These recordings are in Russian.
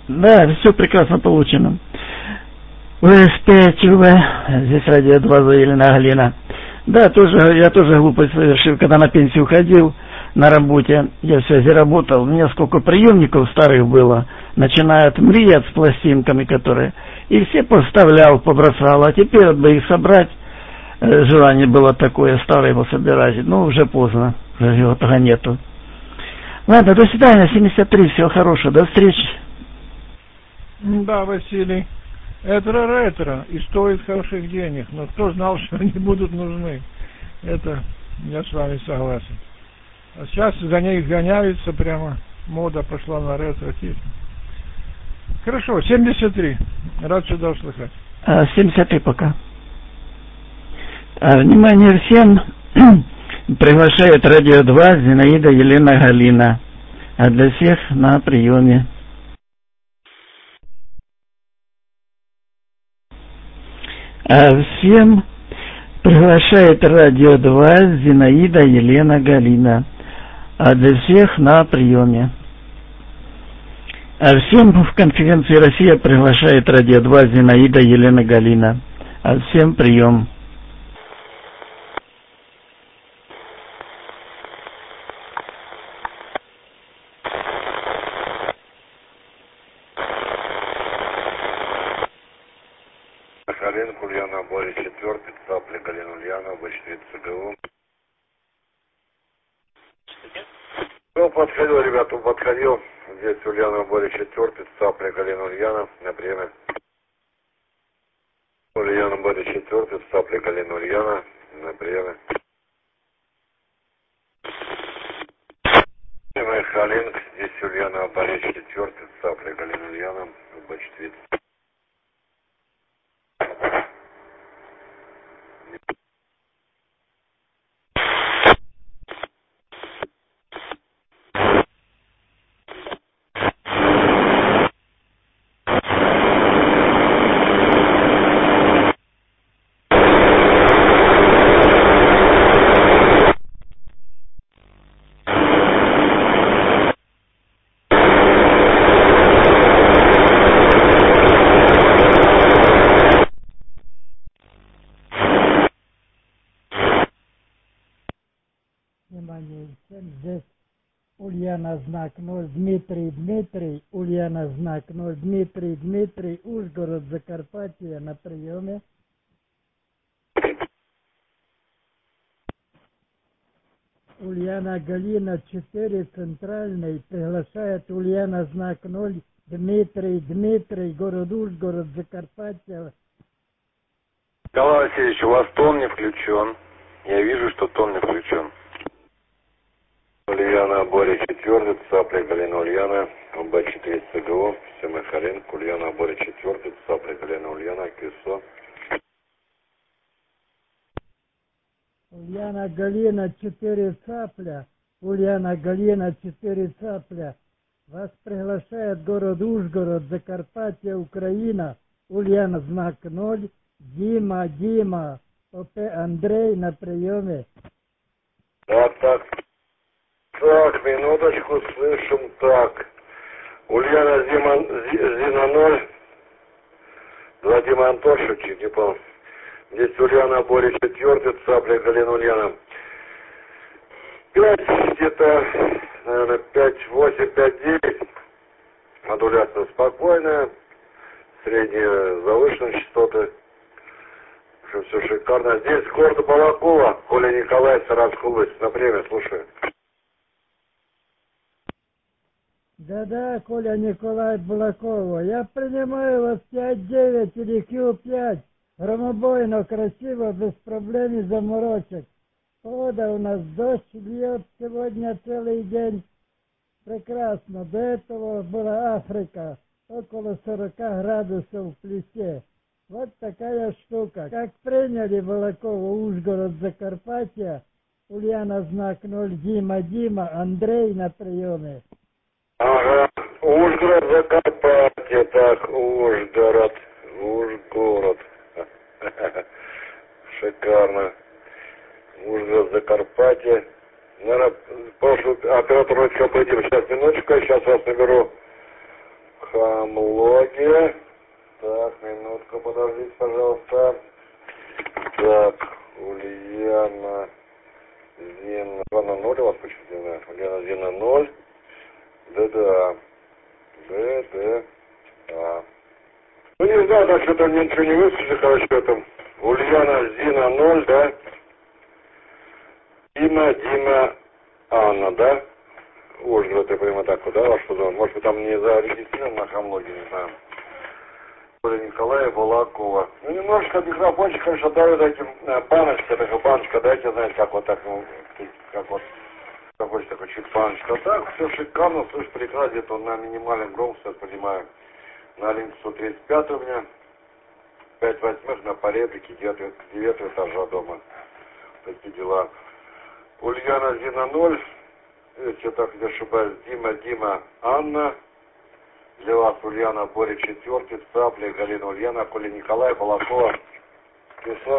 Да, все прекрасно получено. УС-5УВ, здесь радио 2 Елена Галина. Да, я тоже глупость совершил, когда на пенсию уходил на работе, я в связи работал, у меня сколько приемников старых было, начиная от Мрият с пластинками, которые, и все поставлял, побросал, а теперь бы их собрать, желание было такое, старое его собирать, но уже поздно, уже его того нету. Ладно, до свидания, 73, всего хорошего, до встречи. Да, Василий. Это ретро и стоит хороших денег, но кто знал, что они будут нужны? Это я с вами согласен. А сейчас за них гоняются прямо, мода пошла на ретро. Хорошо, 73. Рад сюда услышать. 73 пока. Внимание всем, приглашает радио 2 Зинаида Елена Галина. А для всех на приеме. Всем приглашает радио 2 Зинаида Елена Галина. А для всех на приеме. Всем в конференции Россия приглашает радио 2 Зинаида Елена Галина. Всем прием. Ульяна, Боря, 4, Цапля, Галина Ульяна, Б4, ЦГУ. Ну, подходил, ребята, подходил. Здесь Ульяна, Боря, 4, Цапля, Галина Ульяна, на приеме. Ульяна, Боря, 4, Цапля, Галина Ульяна, на приеме. Халинг, здесь Ульяна, Боря, 4, Цапля, Галина Ульяна, Б4. Внимание, здесь Ульяна знак 0, Дмитрий, Ульяна знак 0, Дмитрий, Ужгород, Закарпатье на приеме. Ульяна Галина 4, Центральный, приглашает Ульяна знак 0, Дмитрий, город Ужгород, Закарпатье. Николай Васильевич, у вас тон не включен. Я вижу, что тон не включен. Ульяна, Боря, 4, Цапля, Галина Ульяна, Б4, ЦГУ, Семен Халинг, Ульяна, Боря, 4, Цапля, Галина Ульяна, КИСО. Ульяна Галина 4 Цапля, Ульяна Галина 4 Цапля. Вас приглашает город Ужгород, Закарпатье, Украина. Ульяна знак 0, Дима, ОП Андрей на приеме. Так, минуточку, слышим, так. Ульяна Зина 0, 2 Дима Антошев, чуть не помню. Здесь Ульяна, Боря, 4, Цапля, Галина Ульяна. 5, где-то, наверное, 5, 8, 5, 9. Модуляция спокойная. Средние завышенные частоты. Все шикарно. Здесь город Балакова, Коля Николай, Саратовская область. На время, слушаю. Да, Коля Николай Балакова. Я принимаю вас 5-9 или Q5. Громобойно, красиво, без проблем и заморочек. Погода у нас дождь льет сегодня целый день. Прекрасно. До этого была Африка. Около 40 градусов в плюсе. Вот такая штука. Как приняли Балакову, Ужгород, Закарпатье, Ульяна знак 0, Дима, Андрей на приеме. Ага, Ужгород, Закарпатье, так, Ужгород. Шикарно. Ужгород, Закарпатье. Наверное, прошлый оператор хотел пойти. Сейчас, минуточку, я сейчас вас наберу. Хамлоге. Так, минутку, подождите, пожалуйста. Так, Ульяна Зина. 2 на 0 у вас почему-то? Ульяна Зина 0. ДДА. ДДА. Ну, не знаю, так что-то мне ничего не выслушали, короче, там. Ульяна Зина 0, да? Дима, Анна, да? Ужгород, я понимаю, так вот, да, ваш позвон? Может быть, там не зарегистрирован на Хамлоге, не знаю. Оля Николая Балакова. Ну, немножко микрофончик, конечно, давит этим баночка, такая баночка, дайте, знаете, как вот так, ну, как вот, какой-то такой чуть баночка. А так, все шикарно, слышь, прекрасно, где-то на минимальном громкости, я понимаю, на Олимпе 135 у меня, 5 восьмых на поребрике, 9 этажа дома. Такие дела. Ульяна Зина 0, если я так не ошибаюсь, Дима, Анна. Для вас Ульяна, Боря 4, Цапля, Галина Ульяна, Коля Николай, Балакова. Все?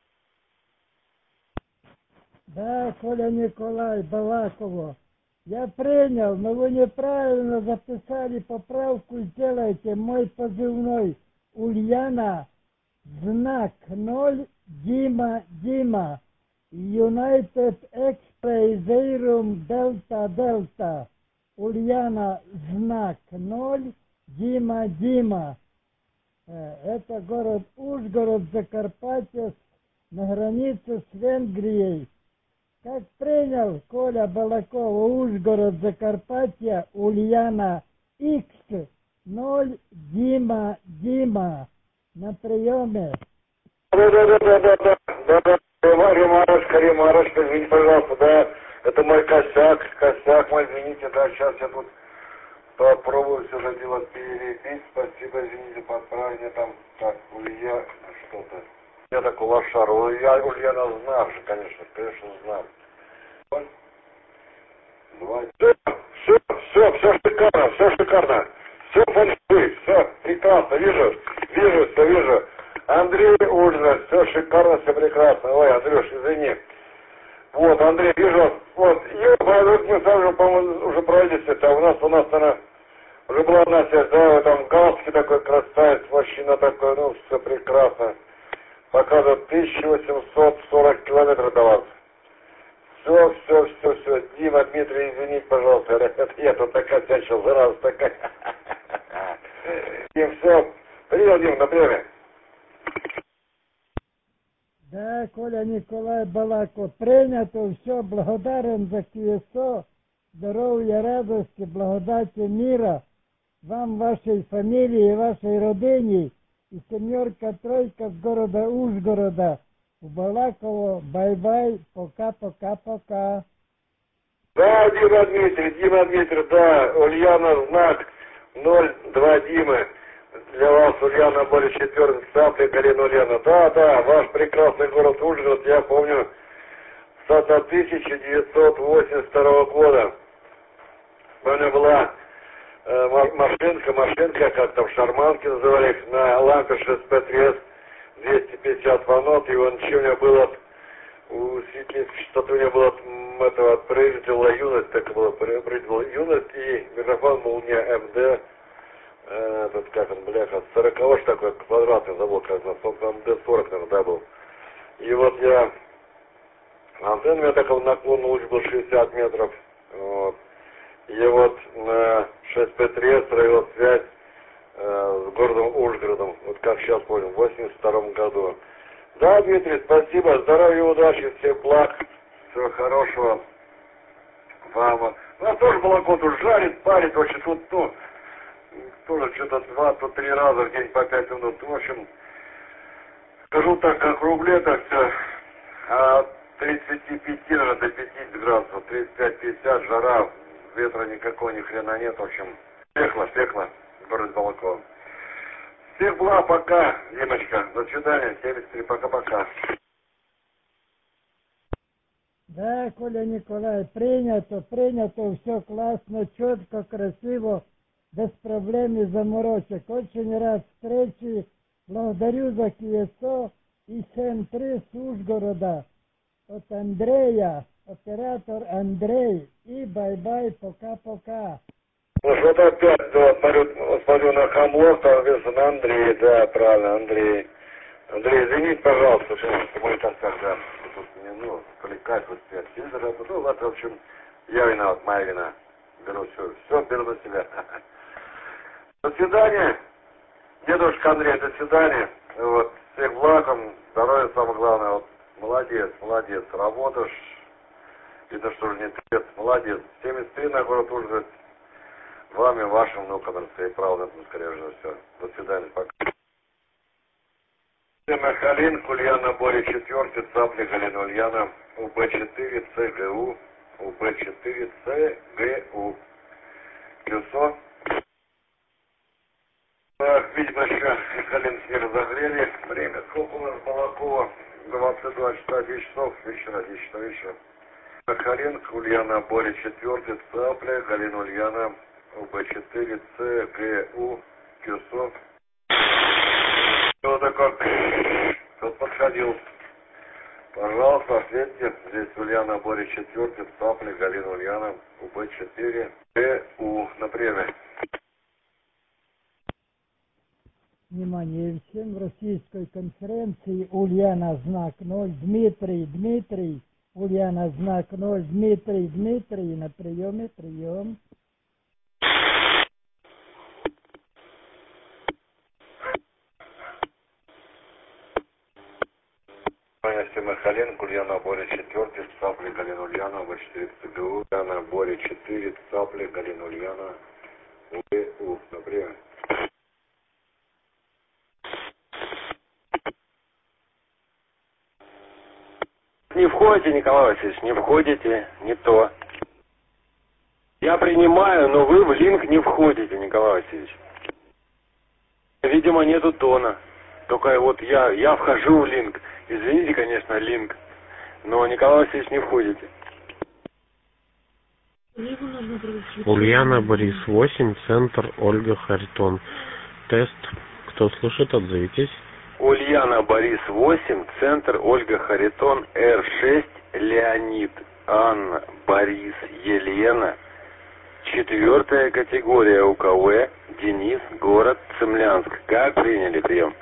Да, Коля Николай, Балаково. Я принял, но вы неправильно записали поправку, сделайте мой позывной Ульяна, знак 0, Дима, United Express Delta. Ульяна, знак 0, Дима. Это город Ужгород, Закарпатье, на границе с Венгрией. Как принял Коля Балакова, Ужгород, Закарпатье, Ульяна, X, 0, Дима, на приеме. Да. Ремарочка, извините, пожалуйста, да, это мой косяк мой, извините, да, сейчас я тут попробую все это дело перебить, спасибо, извините, подправление там, так, Улья, что-то, я такой лошар, Ульяна знак же, конечно, знак. Все шикарно, все фальшивый, все прекрасно, вижу. Андрей Ужин, все шикарно, все прекрасно. Ой, Андрюш, извини. Вот, Андрей, вижу, вот, мы с вами, по-моему, уже проводились, это у нас, наверное, уже была одна связь, да, там галстуки такой красавец, мужчина такой, ну, все прекрасно. Показывает 1840 километров до вас. Все. Дима, Дмитрий, извините, пожалуйста, это я тут такая всячил, зараза такая. И все. Принял, Дим, на время. Да, Коля Николай Балаков, принято, все, благодарен за КСО, здоровья, радости, благодати, мира, вам, вашей фамилии, вашей родине, и семерка, тройка с города Ужгорода, в Балаково, бай-бай, пока. Да, Дима Дмитрий, да, Ульяна, знак 02 Димы. Для вас, Ульяна, более 4 Цапля, Галина Ульяна. Да, ваш прекрасный город Ужгород, я помню, с 1982 года. У меня была машинка, как там, шарманки называли их, на лампе ШСП-3С, 250 ваннот, и он еще у меня было, что-то у меня было от производителя юность, так было, производитель юность, и микрофон был у меня МД, этот, как он, бляха, 40-ш такой квадратный забыл, как на МД-40, наверное, да, был. И вот антенна у меня такой наклон луч был 60 метров, вот. И вот на 6П3 провел связь с городом Ужгородом, вот как сейчас понял, в 82 году. Да, Дмитрий, спасибо, здоровья, удачи, всех благ, всего хорошего вам. У нас тоже молоко тут жарит, парит, очень тут, ну, тоже что-то 2-3 раза в день по 5 минут. В общем, скажу так, как в рубле, так все, от 35 до 50 градусов, 35-50, жара, ветра никакого, ни хрена нет, в общем, пекло, город Балакова. Всех благ, пока, Димочка, до свидания, 73, пока-пока. Да, Коля Николай, принято, все классно, четко, красиво, без проблем и заморочек. Очень рад встрече, благодарю за КСО и СМ-3 с Ужгорода. От Андрея, оператор Андрей, и бай-бай, пока-пока. Ну вот опять, да, смотрю на Хамлов, там написано Андрей, да, правильно, Андрей. Андрей, извините, пожалуйста, что мой контакт, да, тут мне, ну, кликать, вот, телевизор, ну, ладно, в общем, я виноват, моя вина. Беру все беру на себя. До свидания, дедушка Андрей, до свидания. Вот, всех благ вам, здоровья, самое главное, вот, молодец, работаешь, видно, что уже не трет, молодец. 73 на город уже вами, вашим внукам, и правда, скорее же, все. До свидания, пока. Махалин, Ульяна, Боря, 4, Цапли, Галина, Ульяна, УБ4, ЦГУ, УБ4, ЦГУ. Плюсо. Так, видимо, еще Галин все разогрели. Время сколько у нас Балакова? 22 часа, 10 часов вечера, 10 часов вечера. Махалин, Ульяна, Боря, 4, Цапли, Галина, Ульяна, УБ4, ЦГУ, Плюсо. Кто-то как кто подходил. Пожалуйста, ответьте. Здесь Ульяна, Боря, 4, Цапли, Галина, Ульяна, УБ4, ТУ. На время. Внимание, всем в российской конференции Ульяна, знак 0, Дмитрий, Ульяна, знак 0, Дмитрий, на приеме, прием. Махаленко, Ульяна, Боря, 4, Цапли, Галина, Ульяна, УБ4, ЦГУ, Ульяна, Боря, 4, Цапли, Галина, Ульяна, УБУ. На время. Не входите, Николай Васильевич, не входите, не то. Я принимаю, но вы в линк не входите, Николай Васильевич. Видимо, нету тона. Только вот я вхожу в линк. Извините, конечно, линк. Но, Николай Васильевич, не входите. Ульяна, Борис, 8, центр, Ольга, Харитон. Тест. Кто слушает, отзовитесь. Ульяна, Борис, 8, центр, Ольга, Харитон, Р6, Леонид, Анна, Борис, Елена. 4 категория УКВ, Денис, город Цимлянск. Как приняли прием?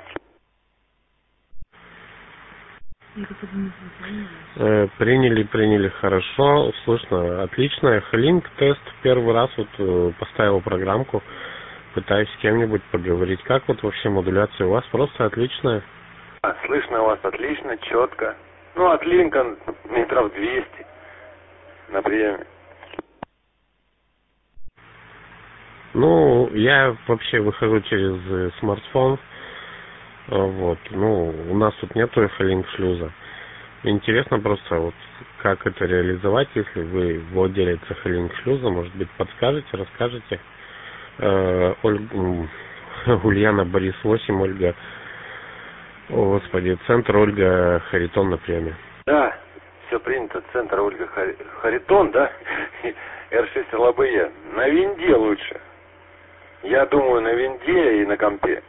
Приняли хорошо, слышно, отлично. Линк, тест, первый раз вот поставил программку, пытаюсь с кем-нибудь поговорить. Как вот вообще модуляция у вас? Просто отличная. Слышно у вас отлично, четко. Ну, от линка метров 200 на приеме. Ну, я вообще выхожу через смартфон. Вот, ну, у нас тут нету эхолинк шлюза. Интересно просто, вот, как это реализовать, если вы владелец эхолинк шлюза, может быть, подскажете, расскажете. Ульяна, Борис, 8, Ольга, о, господи, центр, Ольга, Харитон на приеме. Да, все принято, центр, Ольга, Харитон, да? Р6 ЛБЕ. На винде лучше. Я думаю, на винде и на компе.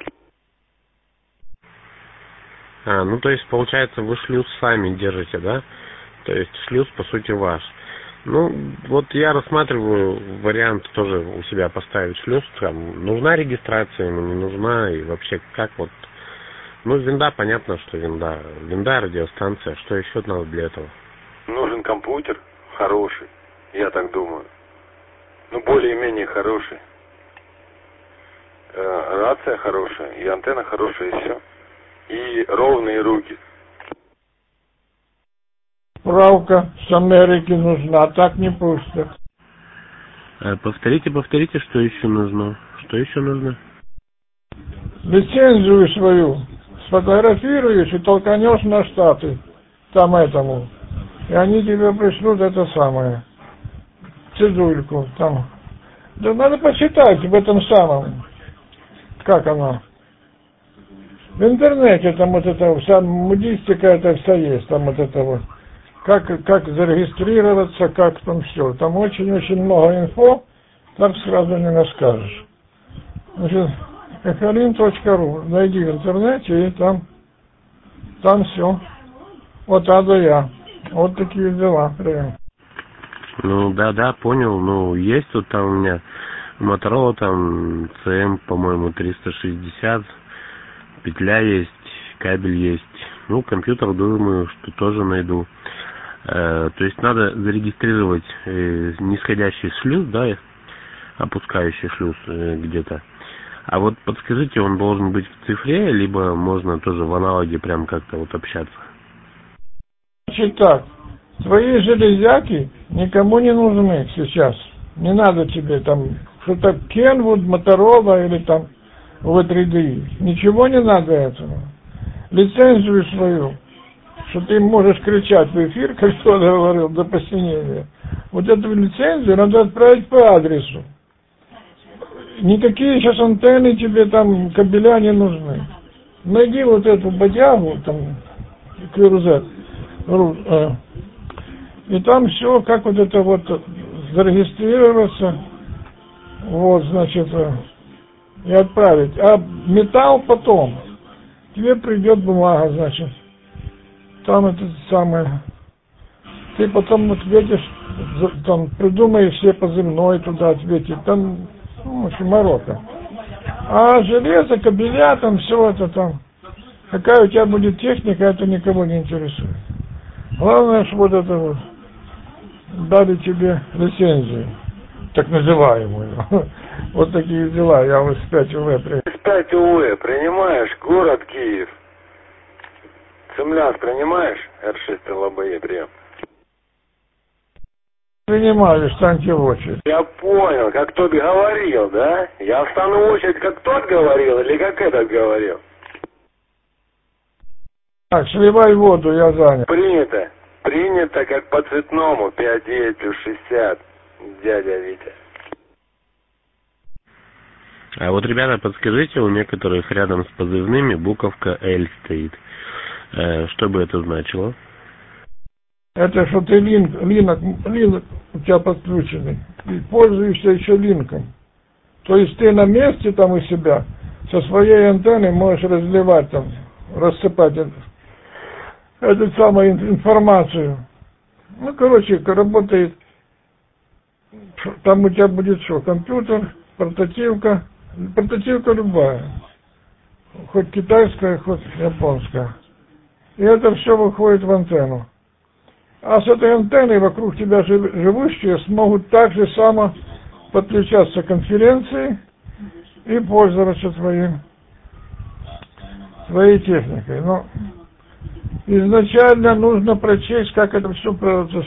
Ну, то есть, получается, вы шлюз сами держите, да? То есть, шлюз, по сути, ваш. Ну, вот я рассматриваю вариант тоже у себя поставить шлюз. Там, нужна регистрация ему, не нужна, и вообще, как вот... Ну, винда, понятно, что винда. Винда, радиостанция, что еще надо для этого? Нужен компьютер хороший, я так думаю. Ну, более-менее хороший. Рация хорошая, и антенна хорошая, и все. И ровные руки. Справка с Америки нужна, так не пустят. Повторите, что еще нужно? Что еще нужно? Лицензию свою сфотографируешь и толканешь на Штаты, там этому. И они тебе пришлют это самое, цедульку там. Да надо почитать в этом самом, как оно. В интернете там вот это вся модистика, это вся есть, там вот это вот. Как зарегистрироваться, как там все. Там очень-очень много инфо, так сразу не расскажешь. Значит, echolin.ru. Найди в интернете, и там все. Вот А до Я. Вот такие дела. Прям. Ну, да, понял. Ну, есть тут там у меня Motorola там CM, по-моему, 360, петля есть, кабель есть. Ну, компьютер, думаю, что тоже найду. То есть надо зарегистрировать нисходящий шлюз, да, опускающий шлюз где-то. А вот подскажите, он должен быть в цифре, либо можно тоже в аналоге прям как-то вот общаться? Значит так, твои железяки никому не нужны сейчас. Не надо тебе там что-то Kenwood, Motorola или там V3DI. Ничего не надо этого. Лицензию свою, что ты можешь кричать в эфир, как кто-то говорил, до посинения. Вот эту лицензию надо отправить по адресу. Никакие сейчас антенны тебе там, кабеля не нужны. Найди вот эту бодягу, там, QRZ, и там все, как вот это вот зарегистрироваться, вот, значит, и отправить. А металл потом. Тебе придет бумага, значит. Там это самое. Ты потом ответишь, там, придумаешь себе позывной туда ответить. Там, ну, в общем, морока. А железо, кабеля, там, все это там. Какая у тебя будет техника, это никого не интересует. Главное, что вот это вот дали тебе лицензию, так называемую. Вот такие дела. Я вот 5 УВ принимаю. 5 УВ принимаешь? Город Киев. Цемляс принимаешь? Р6 ЛБЕ прием. Принимаю, встаньте в очередь. Я понял, как тот говорил, да? Я встану в очередь, как тот говорил, или как этот говорил? Так, сливай воду, я занят. Принято. Принято, как по цветному. 59+60. Дядя Витя. А вот, ребята, подскажите, у некоторых рядом с позывными буковка L стоит. Что бы это значило? Это что ты линк у тебя подключенный. И пользуешься еще линком. То есть ты на месте там у себя со своей антенной можешь разливать там, рассыпать эту самую информацию. Ну, короче, работает. Там у тебя будет что? Компьютер, портативка. Портативка любая. Хоть китайская, хоть японская. И это все выходит в антенну. А с этой антенной вокруг тебя живущие смогут также само подключаться к конференции и пользоваться твоей техникой. Но изначально нужно прочесть, как это все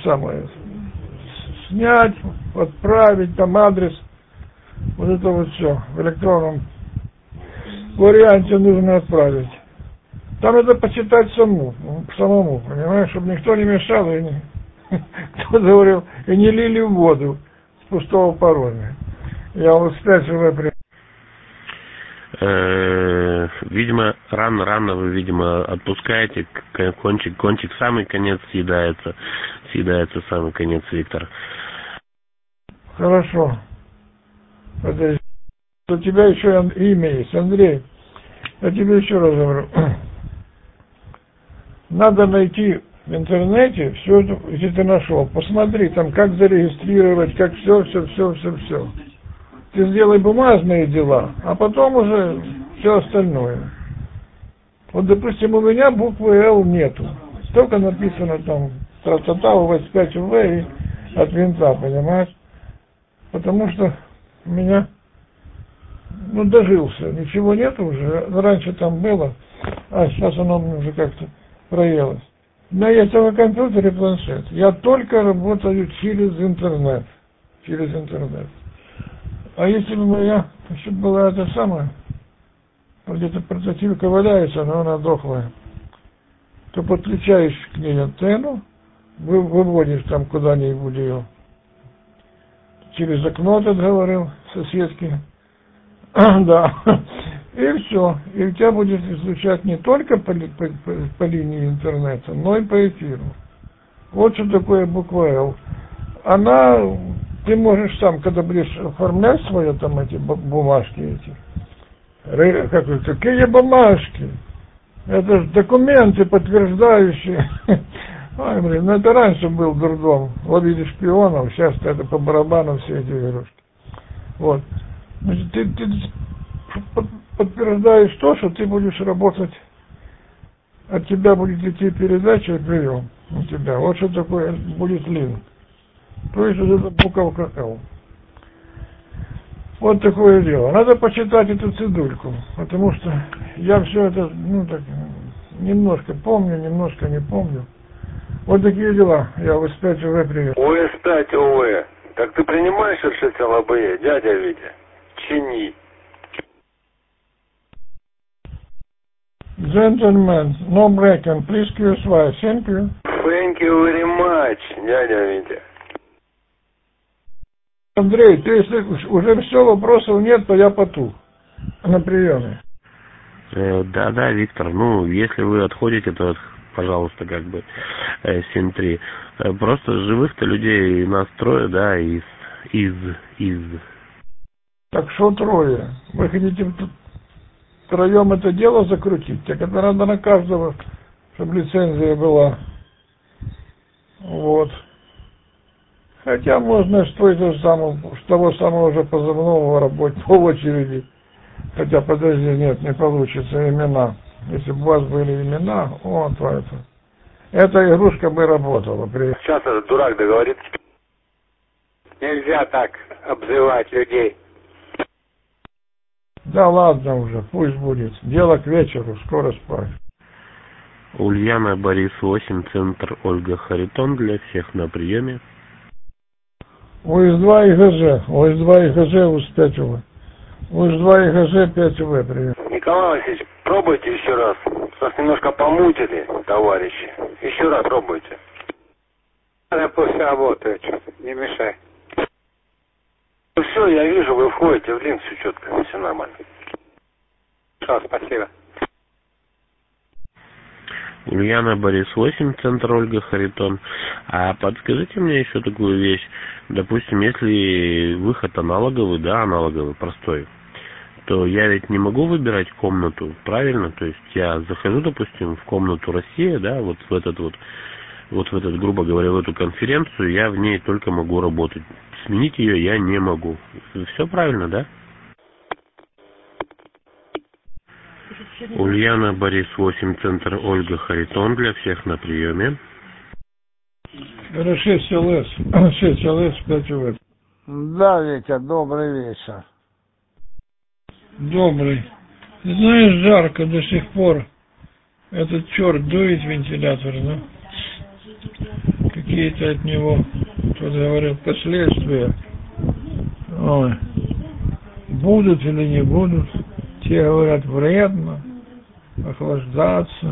снять, отправить, там адрес, вот это вот все в электронном варианте нужно отправить. Там это почитать самому, понимаешь, чтобы никто не мешал, и кто говорил, и не лили в воду с пустого пароля. Я вот спрашиваю. Видимо, рано вы, видимо, отпускаете, кончик самый конец съедается самый конец, Виктор. Хорошо. Подожди. У тебя еще имя есть, Андрей. Я тебе еще раз говорю. Надо найти в интернете все это, если ты нашел. Посмотри там, как зарегистрировать, как все. Ты сделай бумажные дела, а потом уже все остальное. Вот, допустим, у меня буквы Л нету. Только написано там тра-та-та, У-25 УВ и от винта, понимаешь? Потому что у меня, дожился. Ничего нету уже. Раньше там было, а сейчас оно мне уже как-то проелось. У меня есть только компьютер и планшет. Я только работаю через интернет. А если бы моя еще была это самое, где-то портативка валяется, но она дохлая, то подключаешь к ней антенну, выводишь там куда-нибудь ее, через окно, ты говорил, соседки, да, и все, и у тебя будет излучать не только по линии интернета, но и по эфиру. Вот что такое буква Л. Ты можешь сам, когда будешь оформлять свои там эти бумажки какие бумажки? Это же документы, подтверждающие. Ой, блин, это раньше был дурдом. Ловили шпионов, сейчас это по барабану все эти игрушки. Вот. Значит, ты подтверждаешь то, что ты будешь работать, от тебя будет идти передача и прием у тебя. Вот что такое будет линк. То есть вот это буковка L. Вот такое дело. Надо почитать эту цедульку, потому что я все это, так, немножко помню, немножко не помню. Вот такие дела. Я ОС-5ОВ привет. ОС-5ОВ. Так ты принимаешь РШС ЛБЕ, дядя Витя? Чини. Gentlemen, no breaking, please QSY. Thank you. Thank you very much, дядя Витя. Андрей, ты если уже все, вопросов нет, то я потух на приеме. Да, Виктор, если вы отходите, то, пожалуйста, 7-3. Просто живых-то людей нас трое, да, из. Так что трое? Вы хотите втроем это дело закрутить? Так это надо на каждого, чтобы лицензия была. Вот. Хотя можно с того самого же позывного работать по очереди. Хотя, подожди, нет, не получится имена. Если бы у вас были имена, эта игрушка бы работала. Сейчас этот дурак договорится. Нельзя так обзывать людей. Да ладно уже, пусть будет. Дело к вечеру, скоро спать. Ульяна, Борис 8, центр Ольга Харитон для всех на приеме. ОС-2 ИГЖ, ОС-2 ИГЖ, УС-5ОВ. УС-2 ИГЖ, 5ОВ, привет. Николай Васильевич, пробуйте еще раз. Нас немножко помутили, товарищи. Еще раз пробуйте. Она после работы, не мешай. Все, я вижу, вы входите в линк, все четко, все нормально. Хорошо, спасибо. Ульяна, Борис 8, центр Ольга Харитон. А подскажите мне еще такую вещь. Допустим, если выход аналоговый, простой, то я ведь не могу выбирать комнату, правильно? То есть я захожу, допустим, в комнату Россия, да, вот в этот, грубо говоря, в эту конференцию, я в ней только могу работать. Сменить ее я не могу. Все правильно, да? Ульяна, Борис 8, центр Ольга Харитон для всех на приеме. 6 ЛС, 5ОВ. Да, Витя, добрый вечер. Добрый. Ты знаешь, жарко до сих пор. Этот черт дует вентилятор, да? Какие-то от него, кто говорил, последствия. Ой. Будут или не будут. Те говорят, вредно охлаждаться.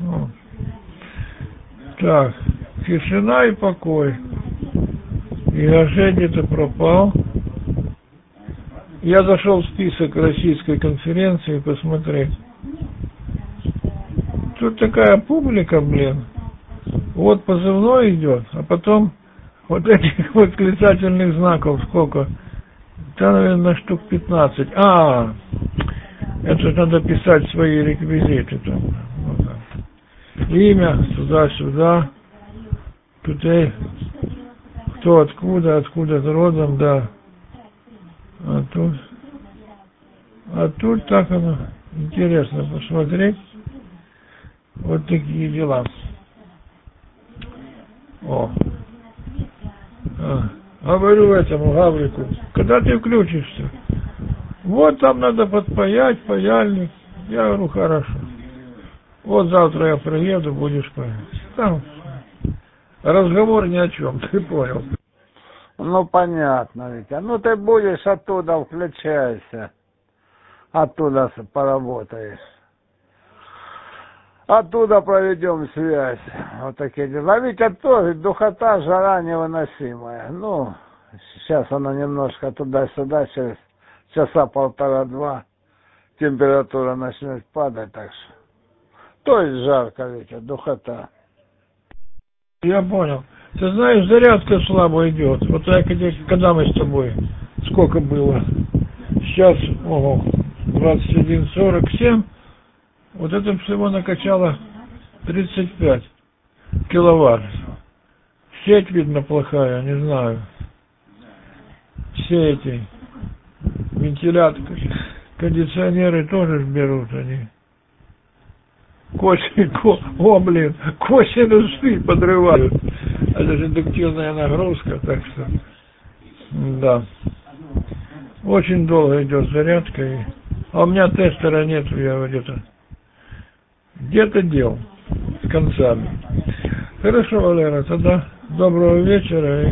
Так, тишина и покой. ИГЖ где-то пропал. Я зашел в список российской конференции посмотреть. Тут такая публика, Вот позывной идет, а потом вот этих восклицательных знаков сколько? Да, наверное, штук 15. Это надо писать свои реквизиты там. Имя, туда-сюда. Тут кто откуда родом, да. А тут так оно интересно посмотреть. Вот такие дела. Говорю этому Гаврику, когда ты включишься? Вот там надо подпаять, паяльник. Я говорю, хорошо. Вот завтра я приеду, будешь паять. Там разговор ни о чем, ты понял. Понятно, Витя. Ты будешь оттуда, включайся. Оттуда поработаешь. Оттуда проведем связь. Вот такие дела. Витя тоже духота, жара невыносимая. Сейчас она немножко туда-сюда, через часа полтора-два температура начнет падать, так что. То есть жарко, Витя, духота. Я понял. Ты знаешь, зарядка слабо идет. Вот когда мы с тобой, сколько было? Сейчас, 21:47. Вот это всего накачало 35 киловатт. Сеть, видно, плохая, не знаю. Все эти вентилятор, кондиционеры тоже ж берут они. Косинусы подрывают. Это же индуктивная нагрузка, так что, да. Очень долго идет зарядка. А у меня тестера нету, я где-то дел с концами. Хорошо, Валера, тогда доброго вечера и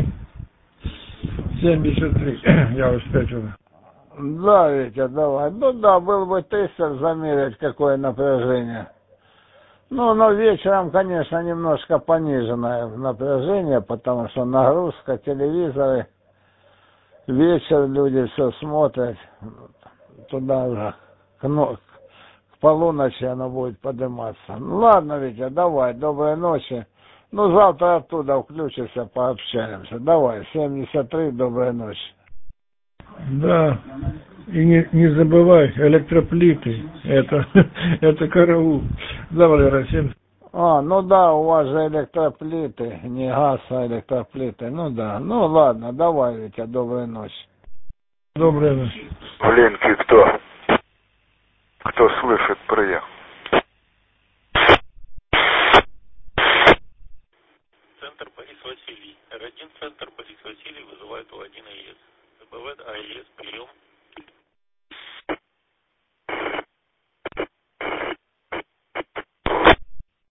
73. Я успею. Да, Витя, давай. Ну да, был бы тестер замерить, какое напряжение. Ну, но вечером, конечно, немножко пониженное напряжение, потому что нагрузка, телевизоры, вечер люди все смотрят, туда уже к полуночи оно будет подниматься. Ну, ладно, Витя, давай, доброй ночи. Ну, завтра оттуда включишься, пообщаемся. Давай, 73, доброй ночи. Да, и не забывай, электроплиты, это караул. Да, Валера, 7. Ну да, у вас же электроплиты, не газ, а электроплиты. Ну да, ну ладно, давай, Витя, доброй ночи. Доброй ночи. В Ленке кто? Кто слышит, приехал. Центр Борис Василий. R1 центр Борис Василий вызывает У1 АЕС. ЗБВ АЕС, прием.